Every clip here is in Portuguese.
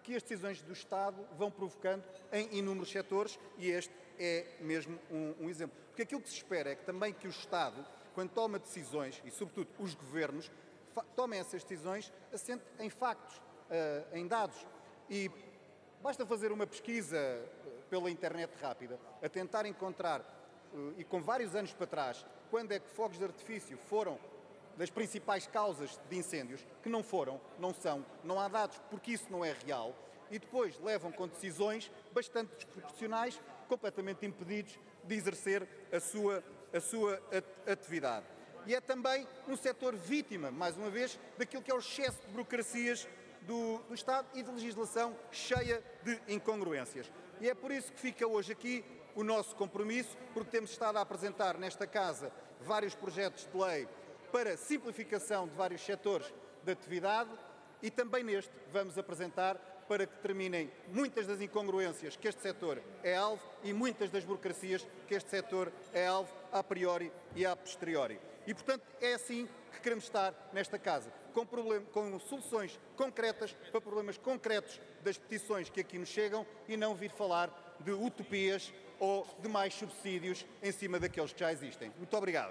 que as decisões do Estado vão provocando em inúmeros setores, e este é mesmo um exemplo. Porque aquilo que se espera é que também que o Estado, quando toma decisões, e sobretudo os governos, tomem essas decisões assente em factos, em dados. E basta fazer uma pesquisa pela internet rápida, a tentar encontrar, e com vários anos para trás, quando é que fogos de artifício foram das principais causas de incêndios, que não foram, não são, não há dados porque isso não é real, e depois levam com decisões bastante desproporcionais, completamente impedidos de exercer a sua atividade. E é também um setor vítima, mais uma vez, daquilo que é o excesso de burocracias do Estado e de legislação cheia de incongruências. E é por isso que fica hoje aqui o nosso compromisso, porque temos estado a apresentar nesta Casa vários projetos de lei para simplificação de vários setores de atividade, e também neste vamos apresentar para que terminem muitas das incongruências que este setor é alvo e muitas das burocracias que este setor é alvo a priori e a posteriori. E, portanto, é assim que queremos estar nesta Casa, com soluções concretas para problemas concretos das petições que aqui nos chegam, e não vir falar de utopias ou de mais subsídios em cima daqueles que já existem. Muito obrigado.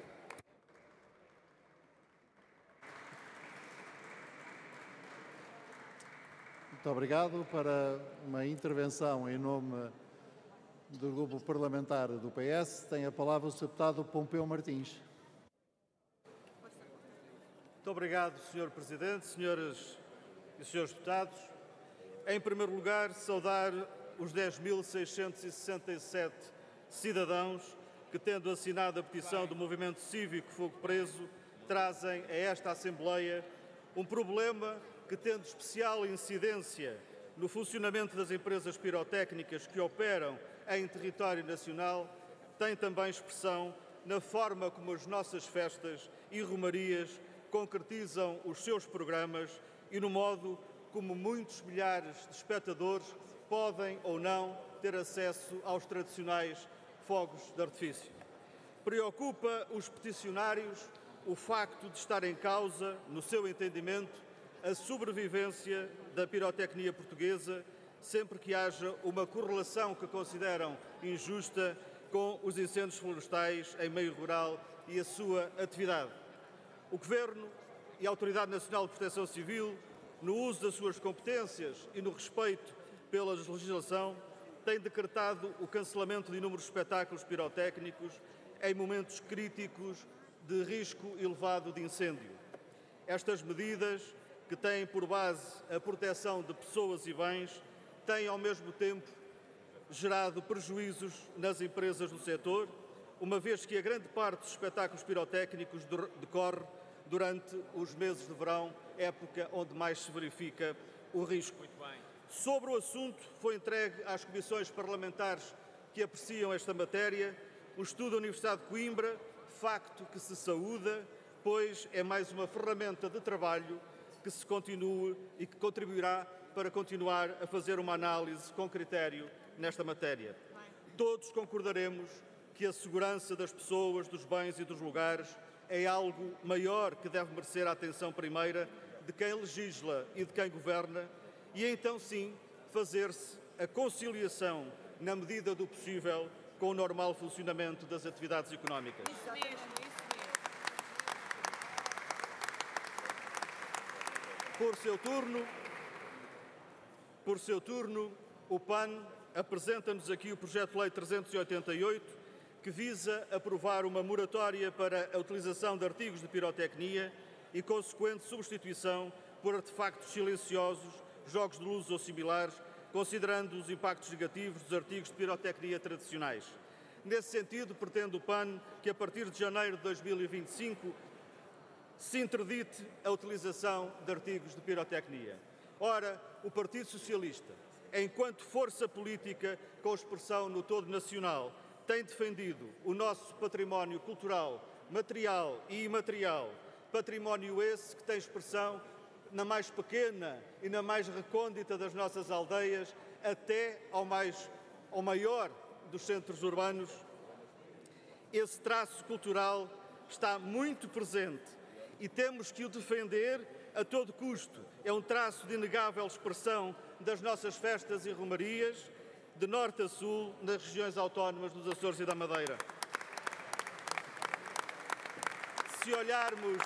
Muito obrigado. Para uma intervenção em nome do Grupo Parlamentar do PS, tem a palavra o Sr. Deputado Pompeu Martins. Muito obrigado, Sr. Presidente, senhoras e senhores deputados. Em primeiro lugar, saudar os 10.667 cidadãos que, tendo assinado a petição do Movimento Cívico Fogo Preso, trazem a esta Assembleia um problema que, tendo especial incidência no funcionamento das empresas pirotécnicas que operam em território nacional, tem também expressão na forma como as nossas festas e romarias concretizam os seus programas e no modo como muitos milhares de espectadores podem ou não ter acesso aos tradicionais fogos de artifício. Preocupa os peticionários o facto de estar em causa, no seu entendimento, a sobrevivência da pirotecnia portuguesa, sempre que haja uma correlação que consideram injusta com os incêndios florestais em meio rural e a sua atividade. O Governo e a Autoridade Nacional de Proteção Civil, no uso das suas competências e no respeito pela legislação, têm decretado o cancelamento de inúmeros espetáculos pirotécnicos em momentos críticos de risco elevado de incêndio. Estas medidas, que têm por base a proteção de pessoas e bens, têm ao mesmo tempo gerado prejuízos nas empresas do setor, uma vez que a grande parte dos espetáculos pirotécnicos decorre durante os meses de verão, época onde mais se verifica o risco. Muito bem. Sobre o assunto, foi entregue às comissões parlamentares que apreciam esta matéria o estudo da Universidade de Coimbra, facto que se saúda, pois é mais uma ferramenta de trabalho que se continue e que contribuirá para continuar a fazer uma análise com critério nesta matéria. Todos concordaremos que a segurança das pessoas, dos bens e dos lugares é algo maior que deve merecer a atenção primeira de quem legisla e de quem governa, e então sim fazer-se a conciliação, na medida do possível, com o normal funcionamento das atividades económicas. Isso mesmo. Por seu turno, o PAN apresenta-nos aqui o projeto de lei 388, que visa aprovar uma moratória para a utilização de artigos de pirotecnia e consequente substituição por artefactos silenciosos, jogos de luz ou similares, considerando os impactos negativos dos artigos de pirotecnia tradicionais. Nesse sentido, pretende o PAN que, a partir de janeiro de 2025, se interdite a utilização de artigos de pirotecnia. Ora, o Partido Socialista, enquanto força política com expressão no todo nacional, tem defendido o nosso património cultural, material e imaterial, património esse que tem expressão na mais pequena e na mais recôndita das nossas aldeias, até ao maior dos centros urbanos. Esse traço cultural está muito presente e temos que o defender a todo custo. É um traço de inegável expressão das nossas festas e romarias, de norte a sul, nas regiões autónomas dos Açores e da Madeira. Se olharmos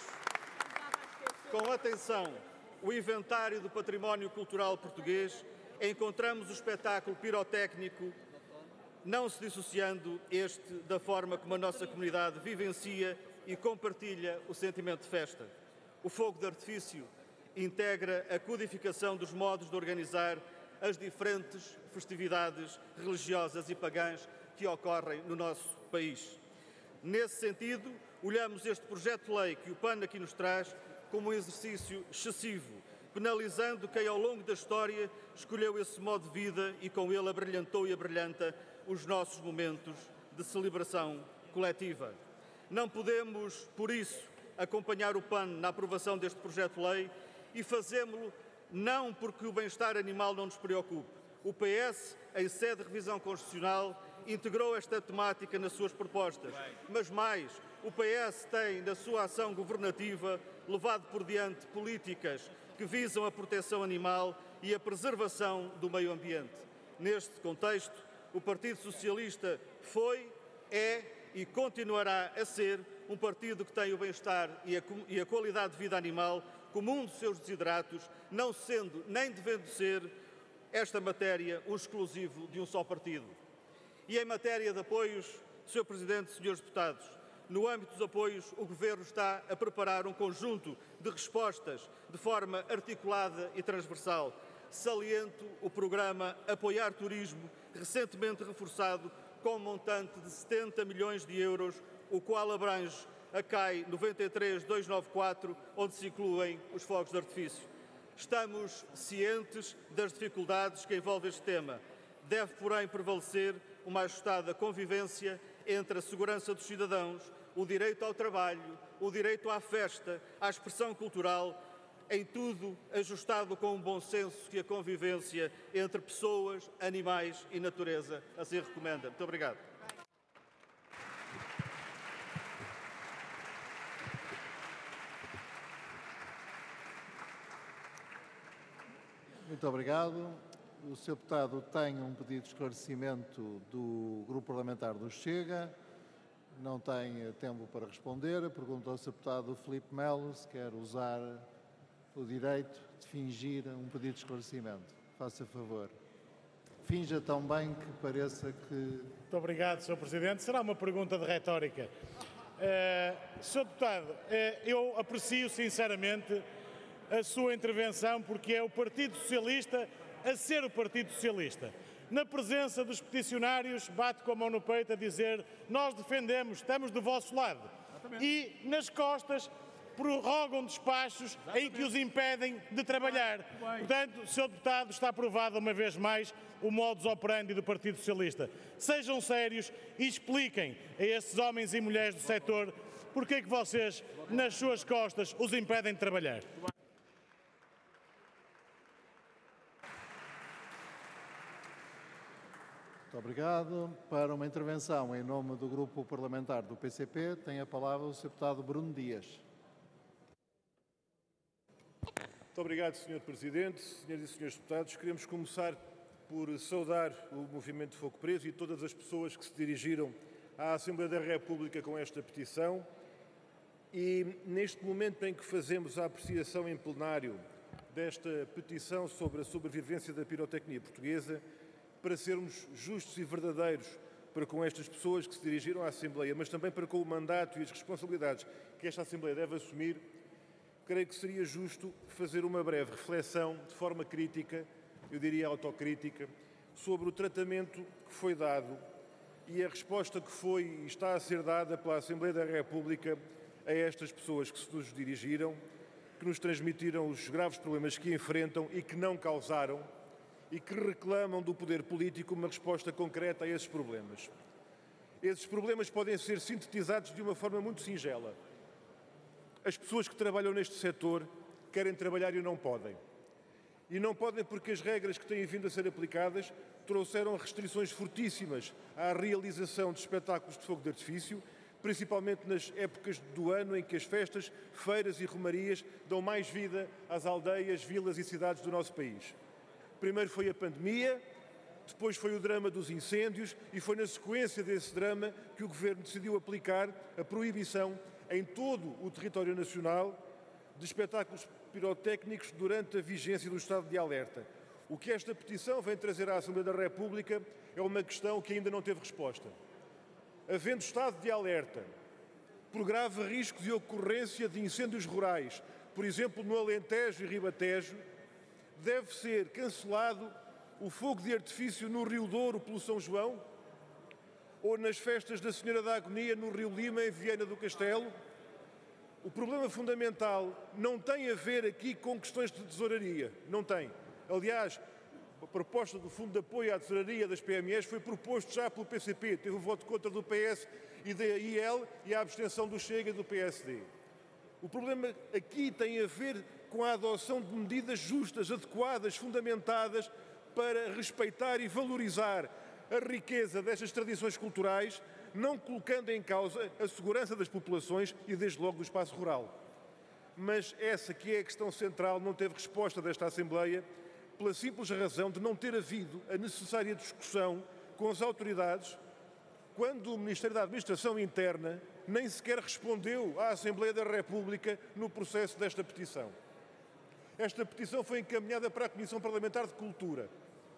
com atenção o inventário do património cultural português, encontramos o espetáculo pirotécnico, não se dissociando este da forma como a nossa comunidade vivencia e compartilha o sentimento de festa. O fogo de artifício integra a codificação dos modos de organizar as diferentes festividades religiosas e pagãs que ocorrem no nosso país. Nesse sentido, olhamos este projeto de lei que o PAN aqui nos traz como um exercício excessivo, penalizando quem ao longo da história escolheu esse modo de vida e com ele abrilhantou e abrilhanta os nossos momentos de celebração coletiva. Não podemos, por isso, acompanhar o PAN na aprovação deste projeto de lei e fazemos-lo não porque o bem-estar animal não nos preocupe. O PS, em sede de revisão constitucional, integrou esta temática nas suas propostas, mas mais, o PS tem, na sua ação governativa, levado por diante políticas que visam a proteção animal e a preservação do meio ambiente. Neste contexto, o Partido Socialista foi, é e continuará a ser um partido que tem o bem-estar e a qualidade de vida animal como um dos seus desideratos, não sendo nem devendo ser esta matéria um exclusivo de um só partido. E em matéria de apoios, Sr. Presidente, Srs. Deputados, no âmbito dos apoios, o Governo está a preparar um conjunto de respostas de forma articulada e transversal. Saliento o programa Apoiar Turismo, recentemente reforçado com um montante de 70 milhões de euros, o qual abrange a CAI 93-294, onde se incluem os fogos de artifício. Estamos cientes das dificuldades que envolvem este tema. Deve, porém, prevalecer uma ajustada convivência entre a segurança dos cidadãos, o direito ao trabalho, o direito à festa, à expressão cultural, em tudo ajustado com um bom senso que a convivência entre pessoas, animais e natureza assim recomenda. Muito obrigado. Muito obrigado. O Sr. Deputado tem um pedido de esclarecimento do Grupo Parlamentar do Chega. Não tem tempo para responder. Pergunto ao Sr. Deputado Filipe Melo se quer usar o direito de fingir um pedido de esclarecimento. Faça favor. Finja tão bem que pareça que... Muito obrigado, Sr. Presidente. Será uma pergunta de retórica. Sr. Deputado, eu aprecio sinceramente a sua intervenção porque é o Partido Socialista a ser o Partido Socialista. Na presença dos peticionários, bate com a mão no peito a dizer nós defendemos, estamos do vosso lado. Exatamente. E nas costas prorrogam despachos em que os impedem de trabalhar. Portanto, Sr. Deputado, está aprovado uma vez mais o modus operandi do Partido Socialista. Sejam sérios e expliquem a esses homens e mulheres do setor porque é que vocês, nas suas costas, os impedem de trabalhar. Muito obrigado. Para uma intervenção em nome do Grupo Parlamentar do PCP, tem a palavra o Sr. Deputado Bruno Dias. Muito obrigado, Sr. Presidente. Senhoras e Srs. Deputados, queremos começar por saudar o Movimento Fogo Preso e todas as pessoas que se dirigiram à Assembleia da República com esta petição. E neste momento em que fazemos a apreciação em plenário desta petição sobre a sobrevivência da pirotecnia portuguesa, para sermos justos e verdadeiros para com estas pessoas que se dirigiram à Assembleia, mas também para com o mandato e as responsabilidades que esta Assembleia deve assumir, creio que seria justo fazer uma breve reflexão, de forma crítica, eu diria autocrítica, sobre o tratamento que foi dado e a resposta que foi e está a ser dada pela Assembleia da República a estas pessoas que se nos dirigiram, que nos transmitiram os graves problemas que enfrentam e que não causaram, e que reclamam do poder político uma resposta concreta a esses problemas. Esses problemas podem ser sintetizados de uma forma muito singela. As pessoas que trabalham neste setor querem trabalhar e não podem. E não podem porque as regras que têm vindo a ser aplicadas trouxeram restrições fortíssimas à realização de espetáculos de fogo de artifício, principalmente nas épocas do ano em que as festas, feiras e romarias dão mais vida às aldeias, vilas e cidades do nosso país. Primeiro foi a pandemia, depois foi o drama dos incêndios e foi na sequência desse drama que o Governo decidiu aplicar a proibição em todo o território nacional de espetáculos pirotécnicos durante a vigência do estado de alerta. O que esta petição vem trazer à Assembleia da República é uma questão que ainda não teve resposta. Havendo estado de alerta por grave risco de ocorrência de incêndios rurais, por exemplo, no Alentejo e Ribatejo, deve ser cancelado o fogo de artifício no Rio Douro pelo São João? Ou nas festas da Senhora da Agonia no Rio Lima, em Viana do Castelo? O problema fundamental não tem a ver aqui com questões de tesouraria. Não tem. Aliás, a proposta do Fundo de Apoio à Tesouraria das PMEs foi proposto já pelo PCP. Teve o voto contra do PS e da IL e a abstenção do Chega e do PSD. O problema aqui tem a ver com a adoção de medidas justas, adequadas, fundamentadas para respeitar e valorizar a riqueza destas tradições culturais, não colocando em causa a segurança das populações e, desde logo, do espaço rural. Mas essa que é a questão central não teve resposta desta Assembleia, pela simples razão de não ter havido a necessária discussão com as autoridades, quando o Ministério da Administração Interna nem sequer respondeu à Assembleia da República no processo desta petição. Esta petição foi encaminhada para a Comissão Parlamentar de Cultura.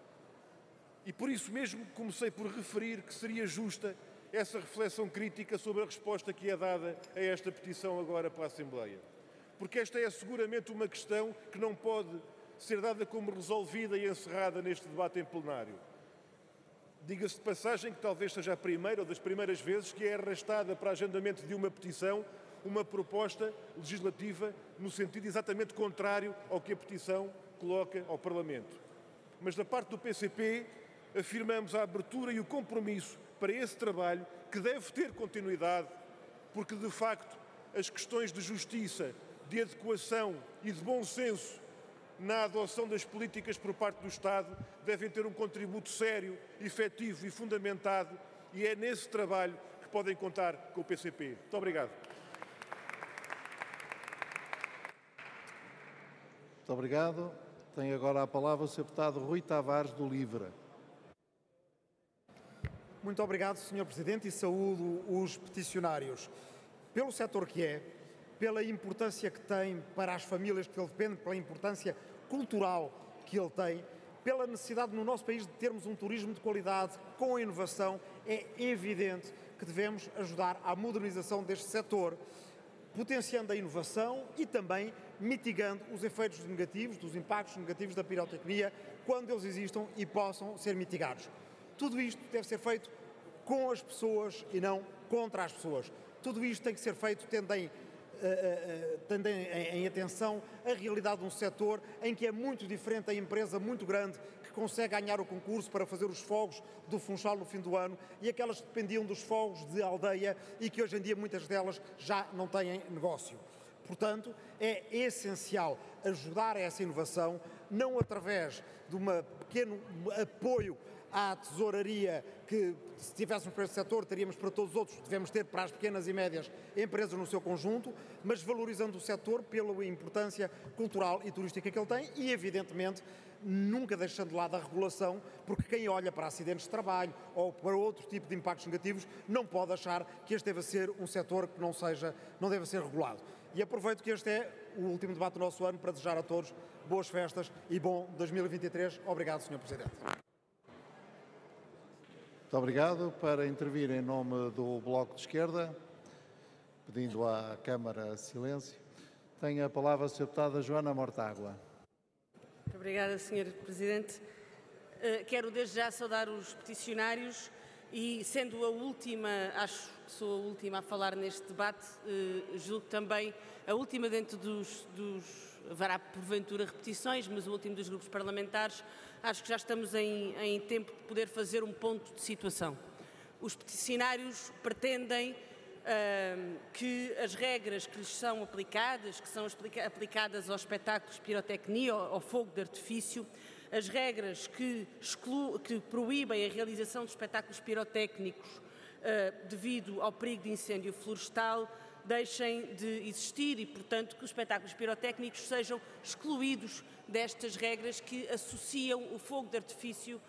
E por isso mesmo comecei por referir que seria justa essa reflexão crítica sobre a resposta que é dada a esta petição agora para a Assembleia. Porque esta é seguramente uma questão que não pode ser dada como resolvida e encerrada neste debate em plenário. Diga-se de passagem que talvez seja a primeira ou das primeiras vezes que é arrastada para agendamento de uma petição uma proposta legislativa no sentido exatamente contrário ao que a petição coloca ao Parlamento. Mas da parte do PCP afirmamos a abertura e o compromisso para esse trabalho que deve ter continuidade, porque de facto as questões de justiça, de adequação e de bom senso na adoção das políticas por parte do Estado devem ter um contributo sério, efetivo e fundamentado, e é nesse trabalho que podem contar com o PCP. Muito obrigado. Muito obrigado. Tem agora a palavra o Sr. Deputado Rui Tavares, do LIVRE. Muito obrigado, Sr. Presidente, e saúdo os peticionários. Pelo setor que é, pela importância que tem para as famílias que ele depende, pela importância cultural que ele tem, pela necessidade no nosso país de termos um turismo de qualidade com inovação, é evidente que devemos ajudar à modernização deste setor, potenciando a inovação e também mitigando os efeitos negativos, dos impactos negativos da pirotecnia, quando eles existam e possam ser mitigados. Tudo isto deve ser feito com as pessoas e não contra as pessoas. Tudo isto tem que ser feito tendo em atenção a realidade de um setor em que é muito diferente a empresa muito grande que consegue ganhar o concurso para fazer os fogos do Funchal no fim do ano e aquelas que dependiam dos fogos de aldeia e que hoje em dia muitas delas já não têm negócio. Portanto, é essencial ajudar a essa inovação, não através de um pequeno apoio à tesouraria que, se tivéssemos para este setor, teríamos para todos os outros, devemos ter para as pequenas e médias empresas no seu conjunto, mas valorizando o setor pela importância cultural e turística que ele tem e, evidentemente, nunca deixando de lado a regulação, porque quem olha para acidentes de trabalho ou para outro tipo de impactos negativos não pode achar que este deve ser um setor que não deve ser regulado. E aproveito que este é o último debate do nosso ano para desejar a todos boas festas e bom 2023. Obrigado, Sr. Presidente. Muito obrigado. Para intervir em nome do Bloco de Esquerda, pedindo à Câmara silêncio, tem a palavra a Sra. Deputada Joana Mortágua. Muito obrigada, Sr. Presidente. Quero desde já saudar os peticionários e, sendo a última, acho que sou a última a falar neste debate, julgo também a última dentro haverá porventura repetições, mas o último dos grupos parlamentares, acho que já estamos em tempo de poder fazer um ponto de situação. Os peticionários pretendem que as regras que lhes são aplicadas, que são aplicadas aos espetáculos de pirotecnia, ao fogo de artifício, as regras que proíbem a realização de espetáculos pirotécnicos devido ao perigo de incêndio florestal, deixem de existir e, portanto, que os espetáculos pirotécnicos sejam excluídos destas regras que associam o fogo de artifício